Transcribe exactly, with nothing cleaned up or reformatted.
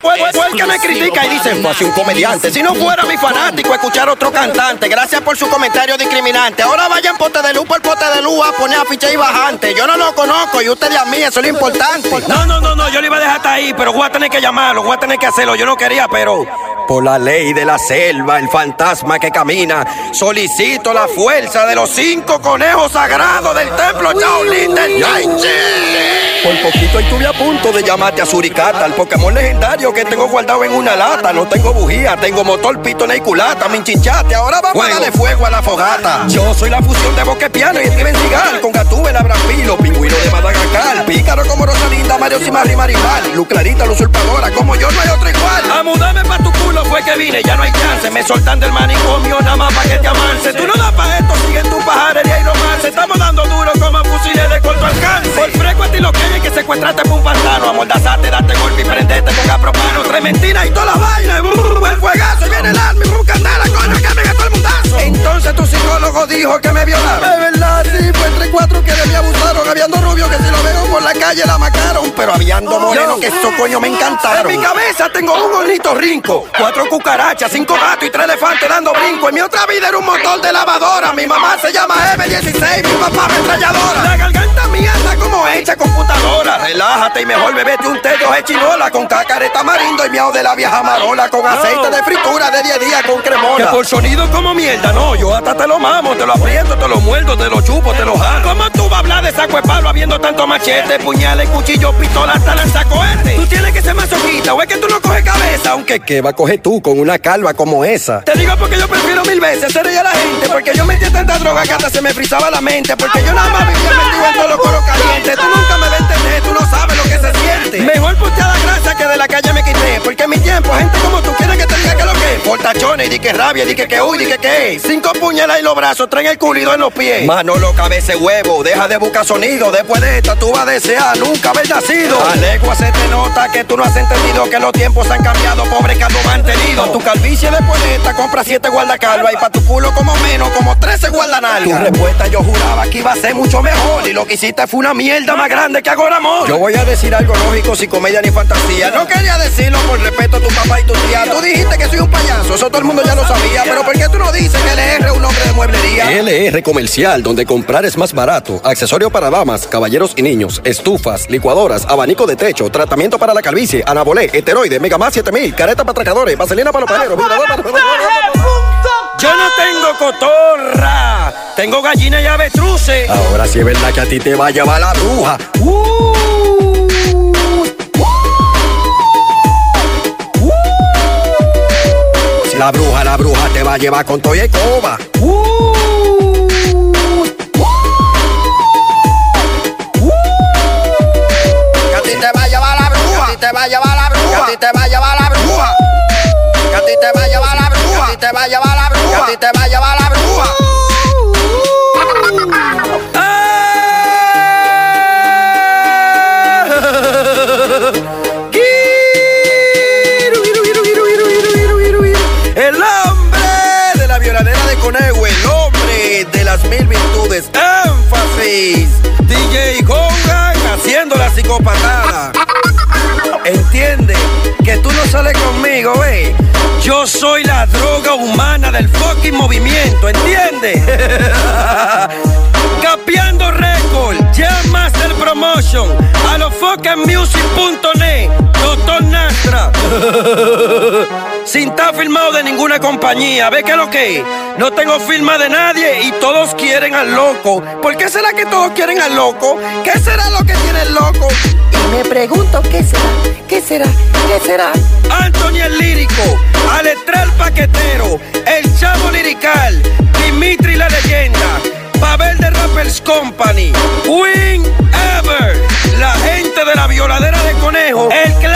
Fue, fue, fue el que me critica y dicen, fue así un comediante. Si no fuera mi fanático escuchar otro cantante. Gracias por su comentario discriminante. Ahora vayan pote de luz por pote de luz a poner afiche y bajante. Yo no lo conozco y ustedes a mí, eso es lo importante. No, no, no, no, yo le iba a dejar hasta ahí, pero voy a tener que llamarlo, voy a tener que hacerlo. Yo no quería, pero... Por la ley de la selva, el fantasma que camina, solicito la fuerza de los cinco conejos sagrados del templo Shaolin del Tai-Chi. Por poquito estuve a punto de llamarte a Suricata, el Pokémon legendario que tengo guardado en una lata. No tengo bujía, tengo motor, pitona y culata. Me enchinchaste, ahora vamos fuego. A darle fuego a la fogata. Yo soy la fusión de Bosque Piano y Steven Seagal, con Gatúbela, Brambilo, pingüino de Madagascar, pícaro como Rosalinda, Mario Cimarri, Maribal, Luz Clarita, la usurpadora, como yo no hay otra igual. A mudarme pa' tu culo fue que vine, ya no hay chance. Me soltan del manicomio nada más pa' que te avance. Tú no das pa' esto, sigue en tu pajarería y romance. Estamos dando duro como fusiles de corto alcance. Por frecuente y lo que hay que secuestrarte por un pantano. Amordazarte, darte golpe y prenderte con apropano. Tres mentiras y toda la vaina. El fuegazo y viene el alma y un candela, coño, que me gastó el mundazo. Entonces tu psicólogo dijo que me violaron. Es verdad, sí, fue entre cuatro que de mí abusaron. Habiendo rubio que si lo veo por la calle la macaron. Pero habiendo moreno que esos coño me encantaron. En mi cabeza tengo un gorrito rinco, cuatro cucarachas, cinco gatos y tres elefantes dando brinco. En mi otra vida era un motor de lavadora. Mi mamá se llama eme dieciséis, mi papá ametralladora. La garganta mía anda como hecha computadora. Relájate y mejor bebete un té de chinola con cacareta tamarindo y miau de la vieja marola con aceite de fritura de diez días con cremola. Que por sonido como mierda, no, yo hasta te lo mamo, te lo aprieto, te lo muerdo, te lo chupo, te lo jalo. ¿Cómo tú vas a hablar de saco de palo habiendo tanto machete, puñales, cuchillo, pistola, hasta lanzacohete? Tú tienes que ser masoquista o es que tú no coges cabeza. Aunque ¿qué va a coger tú con una calva como esa? Te digo porque yo prefiero mil veces ser ella la gente, porque yo metía tanta droga que hasta se me frizaba la mente, porque yo nada más vivía metido en todos los coros calientes. Tú nunca me vas a entender, tú no sabes lo que se siente. Mejor puteada gracia que de la calle me quité, porque en mi tiempo gente como tú quiere que te diga que lo que es. Por tachones y di que rabia, di que que uy, di que que cinco puñalas y los brazos, traen el culo y dos en los pies. Manolo, cabeza y huevo, deja de buscar sonido. Después de esta tú vas a desear nunca haber nacido. A legua se te nota que tú no has entendido que los tiempos han cambiado, pobre calvo mantenido. Pa' tu calvicie después de esta compra siete guardacalva y pa' tu culo como menos, como trece guardanalgas. Tu respuesta yo juraba que iba a ser mucho mejor y lo que hiciste fue una mierda más grande que ahora amor. Yo voy a decir algo lógico, sin comedia ni fantasía. No quería decirlo por respeto a tu papá y tu tía. Tú dijiste que soy un payaso, eso todo el mundo ya lo sabía. Pero ¿por qué tú no dices que L R es un hombre de mueblería? L R Comercial, donde comprar es más barato. Accesorio para damas, caballeros y niños, estufas, licuadoras, abanico de techo, tratamiento para la calvicie, anabolé, esteroide, Megamás siete mil, careta para atracadores, vaselina para los paleros. Yo no tengo cotorra, tengo gallina y avestruces. Ahora sí es verdad que a ti te va a llevar la bruja. Uh. La bruja, la bruja te va a llevar con toya y coba. Uh, uh, que a ti te va a llevar la bruja. Que a ti te va a llevar la bruja. Que a ti te va a llevar la bruja. Que a ti te va a llevar la bruja. Que a ti te va a llevar la bruja. Que a ti te va a llevar la bruja. El hombre de la violadera de conejo, el hombre de las mil virtudes, énfasis, D J Hogan haciendo la psicopatada. Entiende que tú no sales conmigo, eh. Yo soy la droga humana del fucking movimiento, ¿entiendes? Capeando récord, Jam Master Promotion, a los fucking music punto net, Doctor Nastra. Sin estar firmado de ninguna compañía, ¿ves qué es lo que es? No tengo firma de nadie y todos quieren al loco. ¿Por qué será que todos quieren al loco? ¿Qué será lo que tiene el loco? Y me pregunto, ¿qué será? ¿Qué será? ¿Qué será? Anthony el lírico, Aletra el paquetero, el chavo lirical, Dimitri la leyenda, Pavel de Rappers Company, Win Ever, la gente de la violadera de conejo, el